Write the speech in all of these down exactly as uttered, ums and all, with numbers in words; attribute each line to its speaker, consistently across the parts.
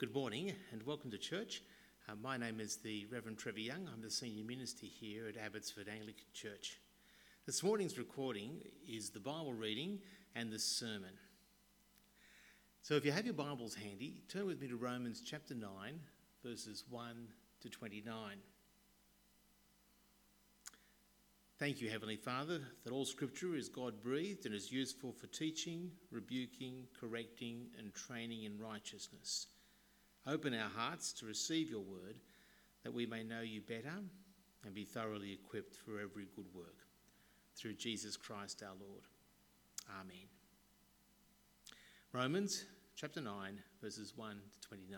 Speaker 1: Good morning and welcome to church. Uh, my name is the Reverend Trevor Young. I'm the senior minister here at Abbotsford Anglican Church. This morning's recording is the Bible reading and the sermon. So if you have your Bibles handy, turn with me to Romans chapter nine, verses one to twenty-nine. Thank you, Heavenly Father, that all Scripture is God-breathed and is useful for teaching, rebuking, correcting and training in righteousness. Open our hearts to receive your word, that we may know you better and be thoroughly equipped for every good work. Through Jesus Christ our Lord. Amen. Romans chapter nine, verses one to twenty-nine.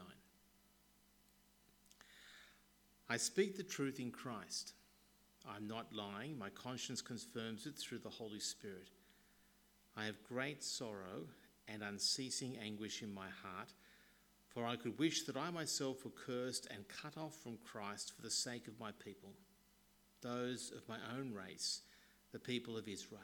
Speaker 1: I speak the truth in Christ. I'm not lying. My conscience confirms it through the Holy Spirit. I have great sorrow and unceasing anguish in my heart, for I could wish that I myself were cursed and cut off from Christ for the sake of my people, those of my own race, the people of Israel.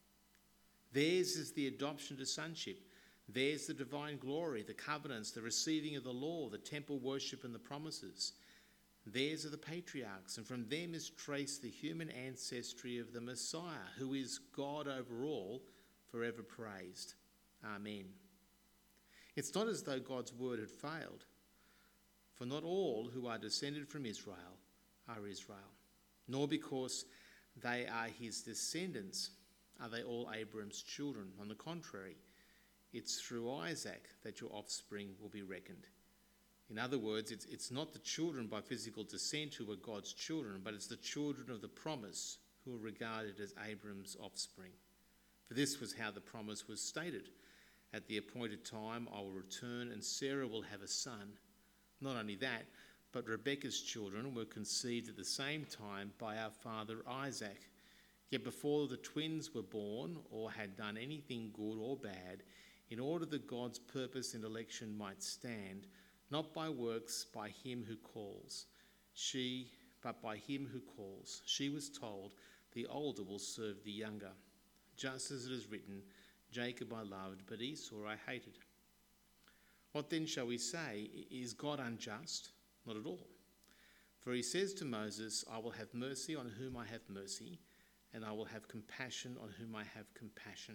Speaker 1: Theirs is the adoption to sonship. Theirs the divine glory, the covenants, the receiving of the law, the temple worship and the promises. Theirs are the patriarchs, and from them is traced the human ancestry of the Messiah, who is God over all, forever praised. Amen. It's not as though God's word had failed, for not all who are descended from Israel are Israel, nor because they are his descendants are they all Abraham's children. On the contrary, it's through Isaac that your offspring will be reckoned. In other words, it's, it's not the children by physical descent who are God's children, but it's the children of the promise who are regarded as Abraham's offspring. For this was how the promise was stated. At the appointed time I will return and Sarah will have a son. Not only that, but Rebekah's children were conceived at the same time by our father Isaac. Yet before the twins were born or had done anything good or bad, in order that God's purpose and election might stand, not by works, by him who calls, she, but by him who calls. She was told, the older will serve the younger. Just as it is written, Jacob I loved, but Esau I hated. What then shall we say? Is God unjust? Not at all. For he says to Moses, I will have mercy on whom I have mercy, and I will have compassion on whom I have compassion.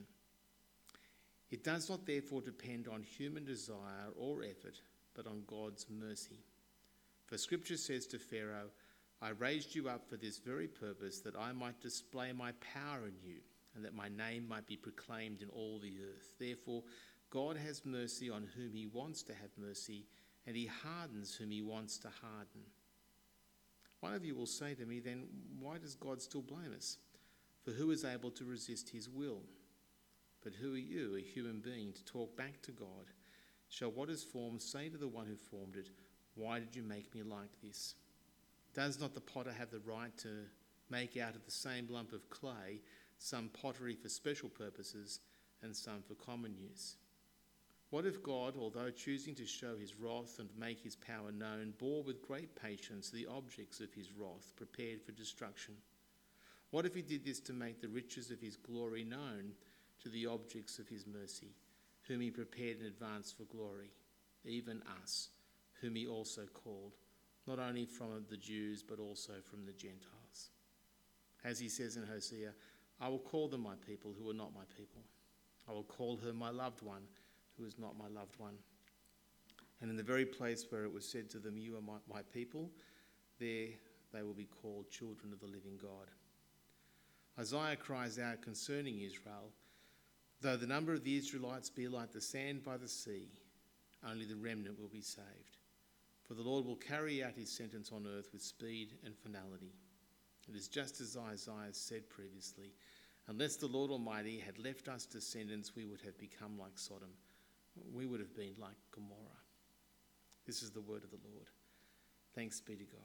Speaker 1: It does not therefore depend on human desire or effort, but on God's mercy. For Scripture says to Pharaoh, I raised you up for this very purpose, that I might display my power in you, and that my name might be proclaimed in all the earth. Therefore, God has mercy on whom he wants to have mercy, and he hardens whom he wants to harden. One of you will say to me, then why does God still blame us? For who is able to resist his will? But who are you, a human being, to talk back to God? Shall what is formed say to the one who formed it, why did you make me like this? Does not the potter have the right to make out of the same lump of clay some pottery for special purposes and some for common use? What if God, although choosing to show his wrath and make his power known, bore with great patience the objects of his wrath, prepared for destruction? What if he did this to make the riches of his glory known to the objects of his mercy, whom he prepared in advance for glory, even us, whom he also called, not only from the Jews, but also from the Gentiles? As he says in Hosea, I will call them my people who are not my people. I will call her my loved one who is not my loved one. And in the very place where it was said to them, you are my, my people, there they will be called children of the living God. Isaiah cries out concerning Israel, though the number of the Israelites be like the sand by the sea, only the remnant will be saved. For the Lord will carry out his sentence on earth with speed and finality. It is just as Isaiah said previously, unless the Lord Almighty had left us descendants, we would have become like Sodom. We would have been like Gomorrah. This is the word of the Lord. Thanks be to God.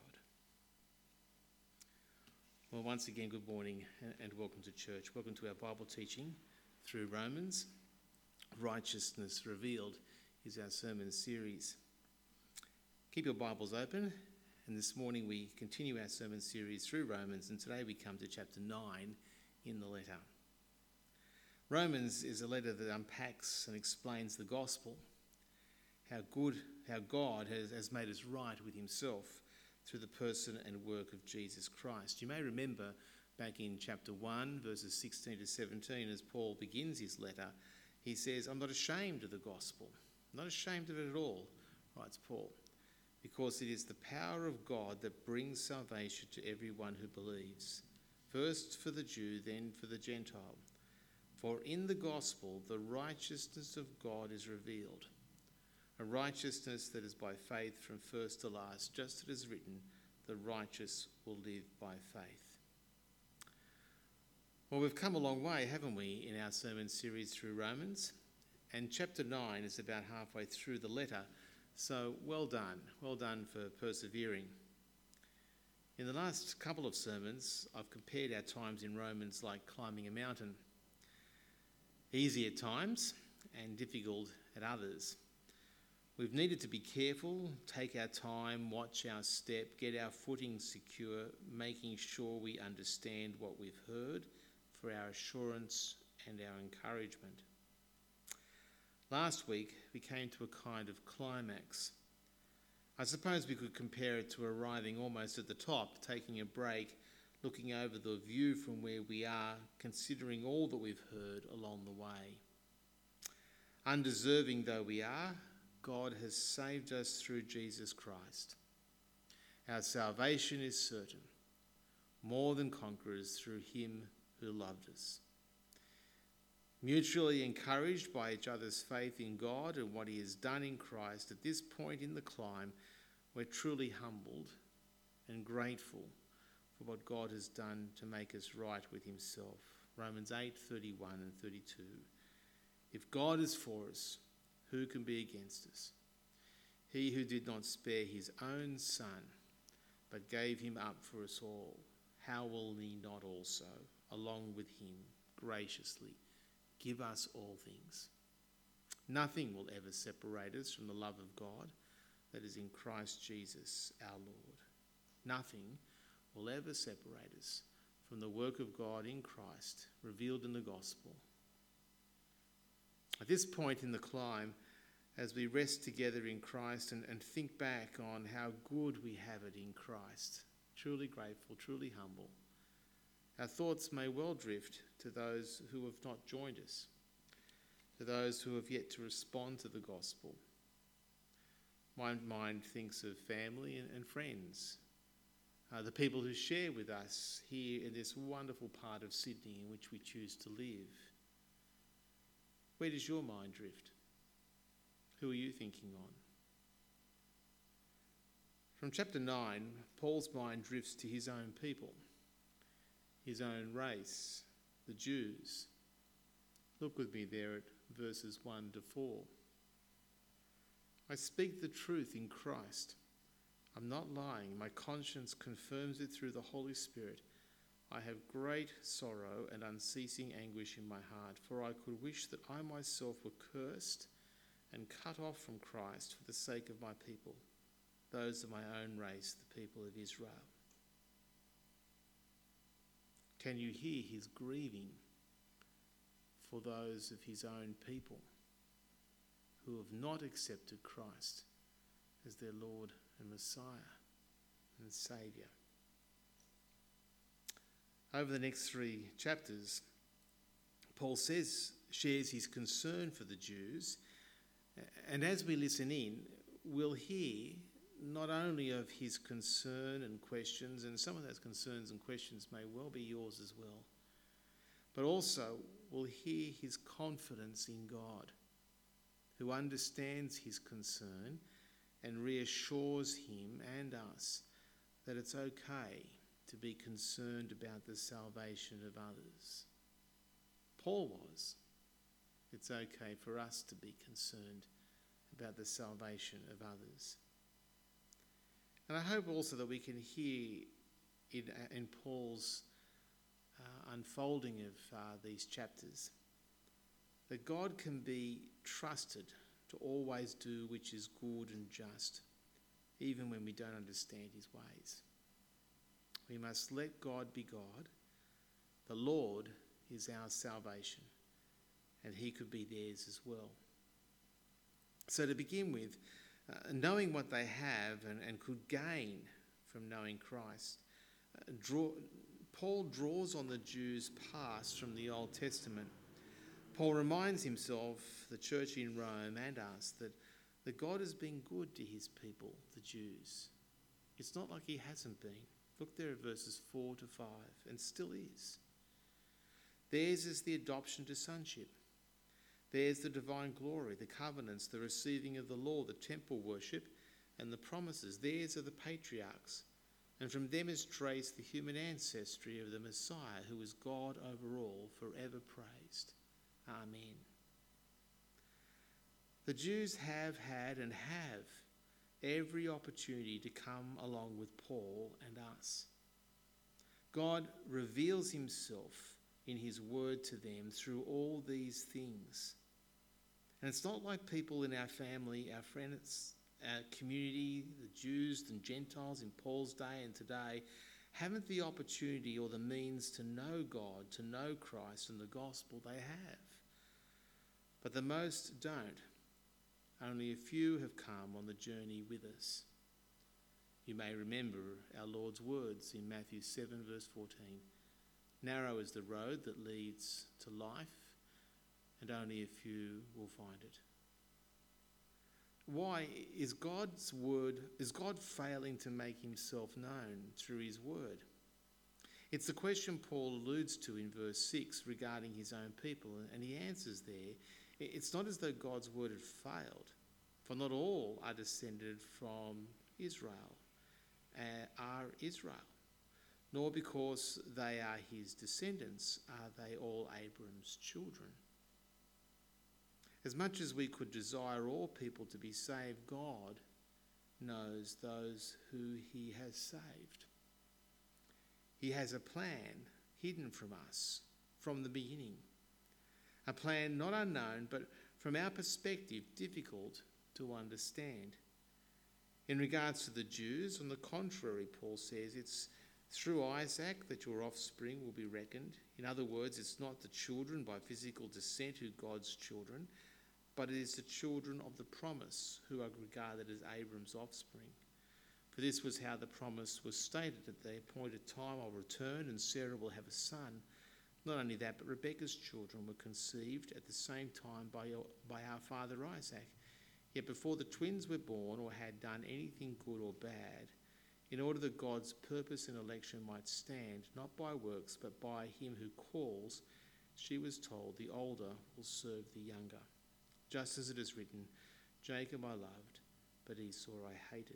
Speaker 1: Well, once again, good morning and welcome to church. Welcome to our Bible teaching through Romans. Righteousness Revealed is our sermon series. Keep your Bibles open, and this morning we continue our sermon series through Romans, and today we come to chapter nine in the letter. Romans is a letter that unpacks and explains the gospel, how good, how God has, has made us right with himself through the person and work of Jesus Christ. You may remember back in chapter one, verses sixteen to seventeen, as Paul begins his letter, he says, I'm not ashamed of the gospel. I'm not ashamed of it at all, writes Paul, because it is the power of God that brings salvation to everyone who believes, first for the Jew, then for the Gentile. For in the gospel the righteousness of God is revealed, a righteousness that is by faith from first to last, just as it is written, the righteous will live by faith. Well, we've come a long way, haven't we, in our sermon series through Romans? And chapter nine is about halfway through the letter, so well done, well done for persevering. In the last couple of sermons, I've compared our times in Romans like climbing a mountain. Easy at times and difficult at others. We've needed to be careful, take our time, watch our step, get our footing secure, making sure we understand what we've heard for our assurance and our encouragement. Last week, we came to a kind of climax. I suppose we could compare it to arriving almost at the top, taking a break, looking over the view from where we are, considering all that we've heard along the way. Undeserving though we are, God has saved us through Jesus Christ. Our salvation is certain, more than conquerors through him who loved us. Mutually encouraged by each other's faith in God and what he has done in Christ, at this point in the climb, we're truly humbled and grateful for what God has done to make us right with himself. Romans eight, thirty-one and thirty-two. If God is for us, who can be against us? He who did not spare his own son, but gave him up for us all, how will he not also, along with him, graciously give us all things? Nothing will ever separate us from the love of God that is in Christ Jesus our Lord. Nothing will ever separate us from the work of God in Christ revealed in the gospel. At this point in the climb, as we rest together in Christ and, and think back on how good we have it in Christ, truly grateful, truly humble, our thoughts may well drift to those who have not joined us, to those who have yet to respond to the gospel. My mind thinks of family and, and friends, uh, the people who share with us here in this wonderful part of Sydney in which we choose to live. Where does your mind drift? Who are you thinking on? From chapter nine, Paul's mind drifts to his own people, his own race, the Jews. Look with me there at verses one to four. I speak the truth in Christ. I'm not lying. My conscience confirms it through the Holy Spirit. I have great sorrow and unceasing anguish in my heart, for I could wish that I myself were cursed and cut off from Christ for the sake of my people, those of my own race, the people of Israel. Can you hear his grieving for those of his own people who have not accepted Christ as their Lord and Messiah and Saviour? Over the next three chapters, Paul says, shares his concern for the Jews, and as we listen in, we'll hear not only of his concern and questions, and some of those concerns and questions may well be yours as well, but also we'll hear his confidence in God, who understands his concern and reassures him and us that it's okay to be concerned about the salvation of others. Paul was. It's okay for us to be concerned about the salvation of others. And I hope also that we can hear in, in Paul's uh, unfolding of uh, these chapters that God can be trusted to always do which is good and just, even when we don't understand his ways. We must let God be God. The Lord is our salvation, and he could be theirs as well. So to begin with, uh, knowing what they have and, and could gain from knowing Christ, uh, draw, Paul draws on the Jews' past from the Old Testament. Paul reminds himself, the church in Rome and us, that, that God has been good to his people, the Jews. It's not like he hasn't been. Look there at verses four to five, and still is. Theirs is the adoption to sonship. Theirs the divine glory, the covenants, the receiving of the law, the temple worship, and the promises. Theirs are the patriarchs, and from them is traced the human ancestry of the Messiah, who is God over all, forever praised. Amen. The Jews have had and have every opportunity to come along with Paul and us. God reveals himself in his word to them through all these things. And it's not like people in our family, our friends, our community, the Jews and Gentiles in Paul's day and today, haven't the opportunity or the means to know God, to know Christ and the gospel. They have. But the most don't. Only a few have come on the journey with us. You may remember our Lord's words in Matthew seven verse fourteen. Narrow is the road that leads to life, and only a few will find it. Why is God's word, is God failing to make himself known through his word? It's the question Paul alludes to in verse six regarding his own people, and he answers there. It's not as though God's word had failed, for not all are descended from Israel, uh, are Israel, nor because they are his descendants are they all Abram's children. As much as we could desire all people to be saved, God knows those who he has saved. He has a plan hidden from us from the beginning. A plan not unknown, but from our perspective, difficult to understand. In regards to the Jews, on the contrary, Paul says, it's through Isaac that your offspring will be reckoned. In other words, it's not the children by physical descent who are God's children, but it is the children of the promise who are regarded as Abram's offspring. For this was how the promise was stated: at the appointed time I'll return and Sarah will have a son. Not only that, but Rebekah's children were conceived at the same time by, your, by our father Isaac. Yet before the twins were born or had done anything good or bad, in order that God's purpose in election might stand, not by works, but by him who calls, she was told, the older will serve the younger. Just as it is written, Jacob I loved, but Esau I hated.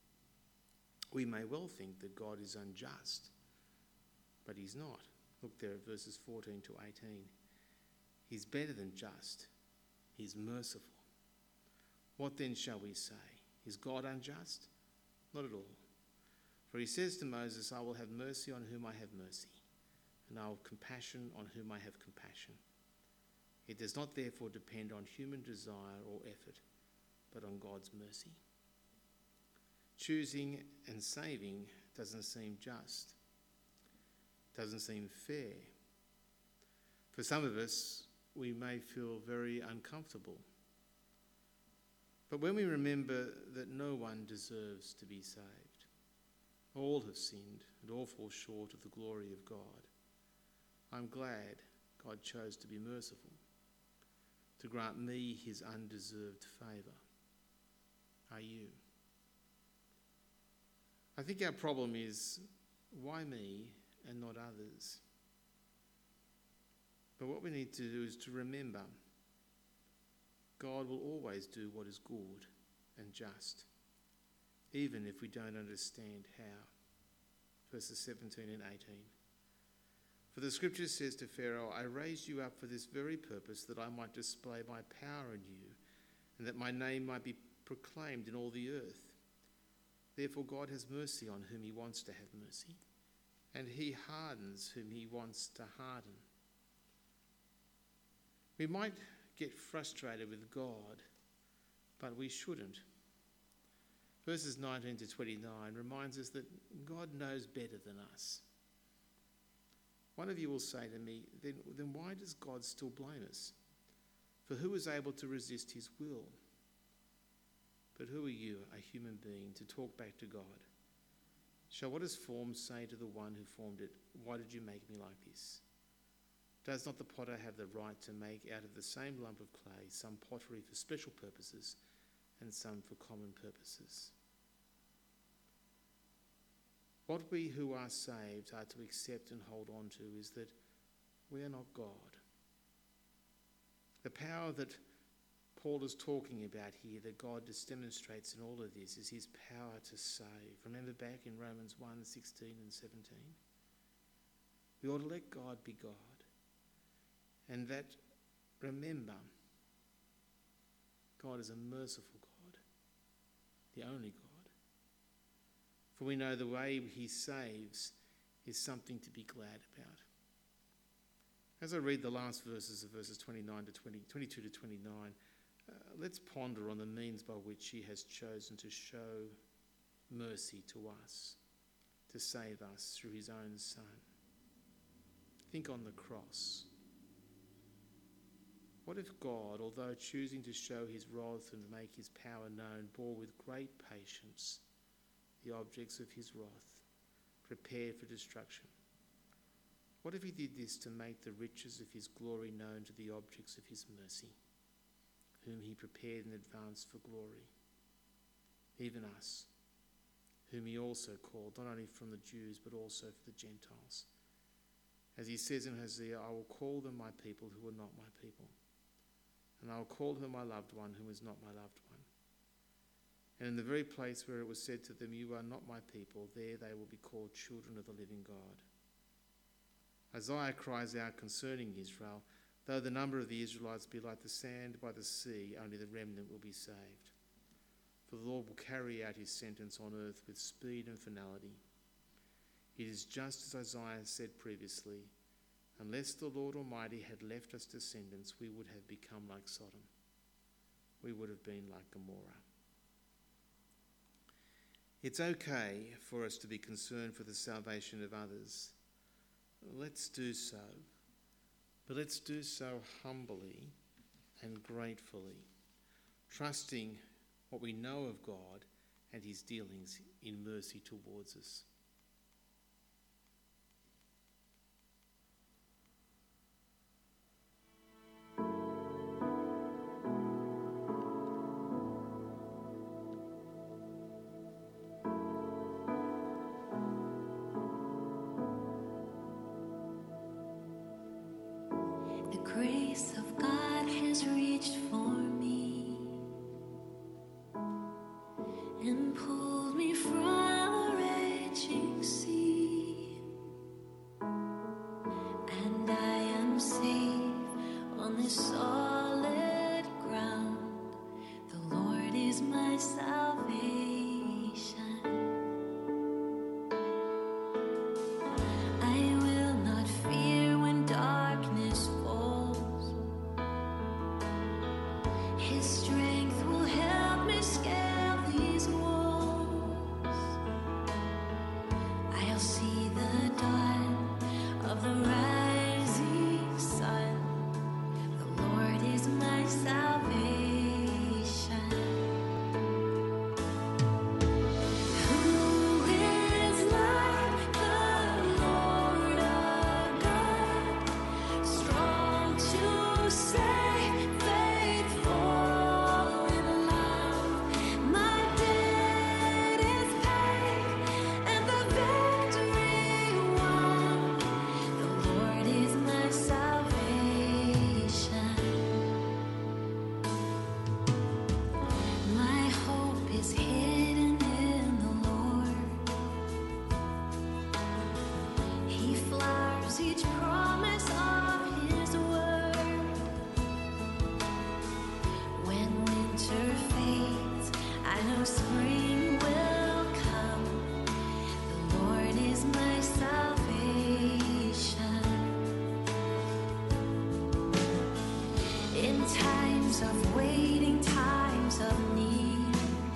Speaker 1: We may well think that God is unjust, but he's not. Look there at verses fourteen to eighteen. He's better than just. He's merciful. What then shall we say? Is God unjust? Not at all. For he says to Moses, I will have mercy on whom I have mercy, and I will have compassion on whom I have compassion. It does not therefore depend on human desire or effort, but on God's mercy. Choosing and saving doesn't seem just. Doesn't seem fair. For some of us, we may feel very uncomfortable. But when we remember that no one deserves to be saved, all have sinned and all fall short of the glory of God, I'm glad God chose to be merciful, to grant me his undeserved favour. Are you? I think our problem is, why me and not others? But what we need to do is to remember God will always do what is good and just, even if we don't understand how. Verses seventeen and eighteen. For the scripture says to Pharaoh, I raised you up for this very purpose, that I might display my power in you, and that my name might be proclaimed in all the earth. Therefore God has mercy on whom he wants to have mercy, and he hardens whom he wants to harden. We might get frustrated with God, but we shouldn't. Verses nineteen to twenty-nine reminds us that God knows better than us. One of you will say to me, then, then why does God still blame us? For who is able to resist his will? But who are you, a human being, to talk back to God? Shall what is formed say to the one who formed it, why did you make me like this? Does not the potter have the right to make out of the same lump of clay some pottery for special purposes and some for common purposes? What we who are saved are to accept and hold on to is that we are not God. The power that Paul is talking about here, that God just demonstrates in all of this, is his power to save. Remember back in Romans one, sixteen and seventeen? We ought to let God be God. And that, remember, God is a merciful God, the only God. For we know the way he saves is something to be glad about. As I read the last verses of verses twenty-nine to twenty, twenty-two to twenty-nine, uh, let's ponder on the means by which he has chosen to show mercy to us, to save us through his own Son. Think on the cross. What if God, although choosing to show his wrath and make his power known, bore with great patience the objects of his wrath, prepared for destruction? What if he did this to make the riches of his glory known to the objects of his mercy, whom he prepared in advance for glory? Even us, whom he also called, not only from the Jews, but also for the Gentiles. As he says in Hosea, I will call them my people who are not my people, and I will call her my loved one who is not my loved one. And in the very place where it was said to them, you are not my people, there they will be called children of the living God. Isaiah cries out concerning Israel, though the number of the Israelites be like the sand by the sea, only the remnant will be saved. For the Lord will carry out his sentence on earth with speed and finality. It is just as Isaiah said previously, unless the Lord Almighty had left us descendants, we would have become like Sodom. We would have been like Gomorrah. It's okay for us to be concerned for the salvation of others. Let's do so. But let's do so humbly and gratefully, trusting what we know of God and his dealings in mercy towards us.
Speaker 2: Grace of God has reached for me and pulled me from a raging sea, and I am safe on this solid ground. The Lord is my salvation. I will not fear when darkness falls. His strength will help me scale these walls. I'll see the dawn of the rising sun. The Lord is my salvation. Who is like the Lord our God, strong to save, faithful in love? My debt is paid and the victory won. The Lord is my salvation. My hope is hidden in the Lord. He flowers each promise of his word. When winter fades, I know spring will come. The Lord is my salvation. In times of waiting, times of need,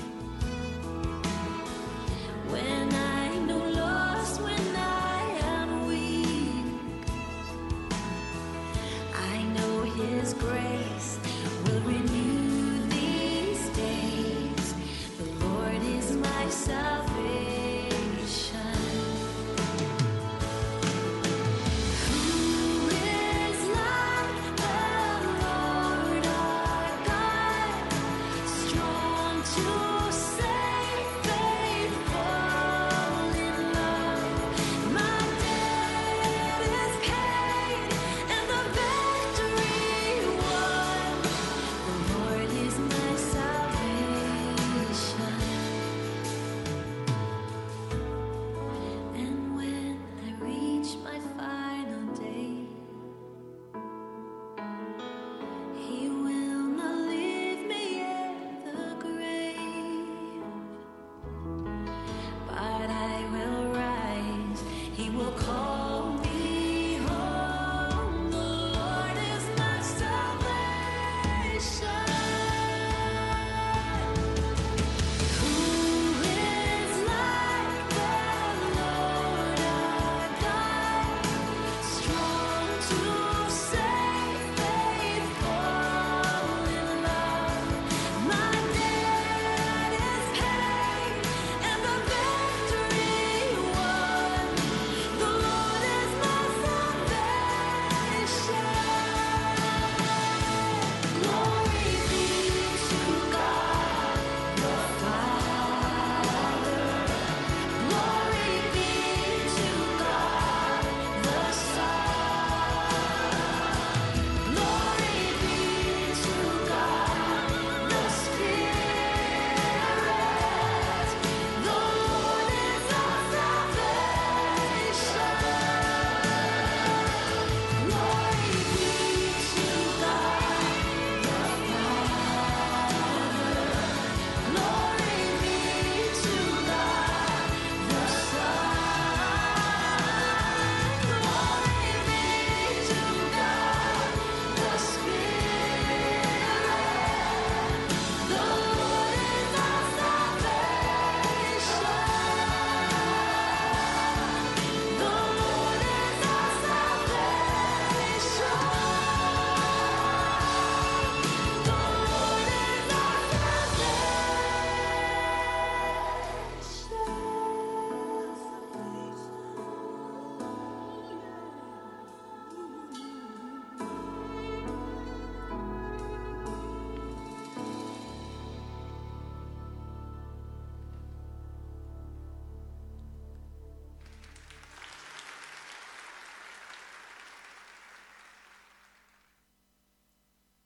Speaker 2: when I know lost, when I am weak, I know his grace will renew these days.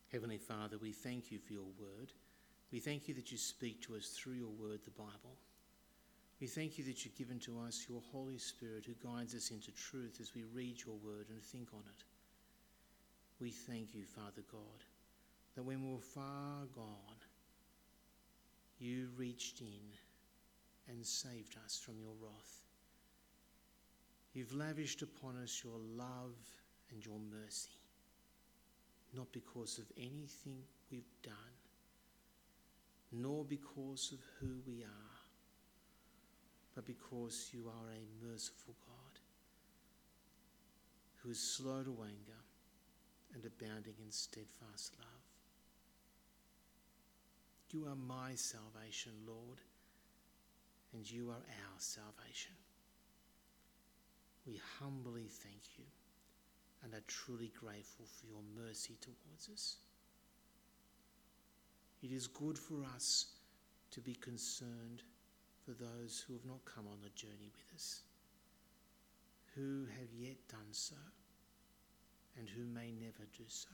Speaker 1: Heavenly Father, we thank you for your word. We thank you that you speak to us through your word, the Bible. We thank you that you've given to us your Holy Spirit who guides us into truth as we read your word and think on it. We thank you, Father God, that when we were far gone, you reached in and saved us from your wrath. You've lavished upon us your love and your mercy, not because of anything we've done, nor because of who we are, but because you are a merciful God who is slow to anger and abounding in steadfast love. You are my salvation, Lord, and you are our salvation. We humbly thank you and are truly grateful for your mercy towards us. It is good for us to be concerned for those who have not come on the journey with us, who have yet done so, and who may never do so.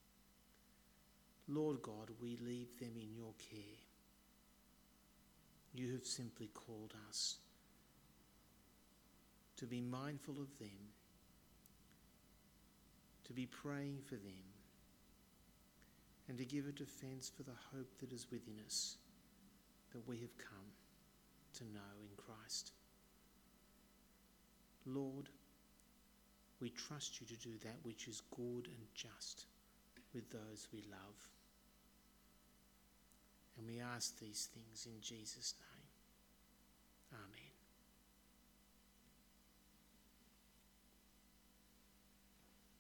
Speaker 1: Lord God, we leave them in your care. You have simply called us to be mindful of them, to be praying for them, and to give a defence for the hope that is within us, that we have come to know in Christ. Lord, we trust you to do that which is good and just with those we love. And we ask these things in Jesus' name. Amen.